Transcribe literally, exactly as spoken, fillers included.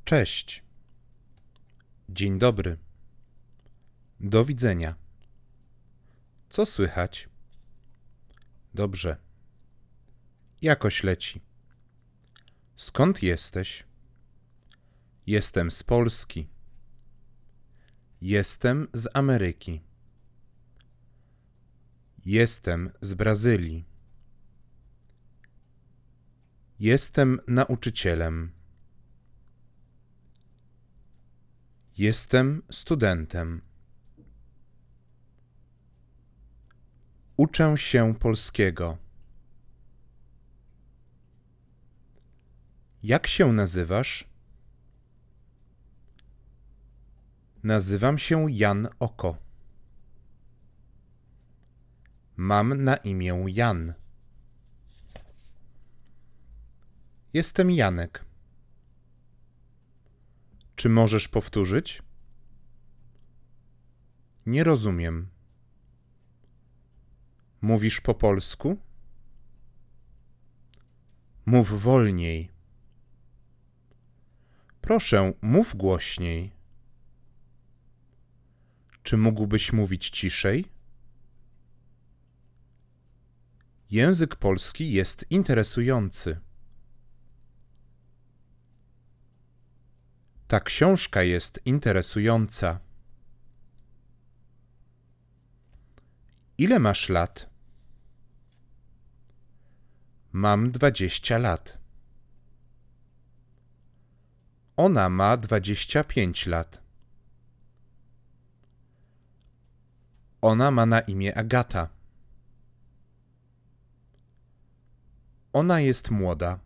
Cześć. Dzień dobry. Do widzenia. Co słychać? Dobrze. Jakoś leci. Skąd jesteś? Jestem z Polski. Jestem z Ameryki. Jestem z Brazylii. Jestem nauczycielem. Jestem studentem. Uczę się polskiego. Jak się nazywasz? Nazywam się Jan Oko. Mam na imię Jan. Jestem Janek. Czy możesz powtórzyć? Nie rozumiem. Mówisz po polsku? Mów wolniej. Proszę, mów głośniej. Czy mógłbyś mówić ciszej? Język polski jest interesujący. Ta książka jest interesująca. Ile masz lat? Mam dwadzieścia lat. Ona ma dwadzieścia pięć lat. Ona ma na imię Agata. Ona jest młoda.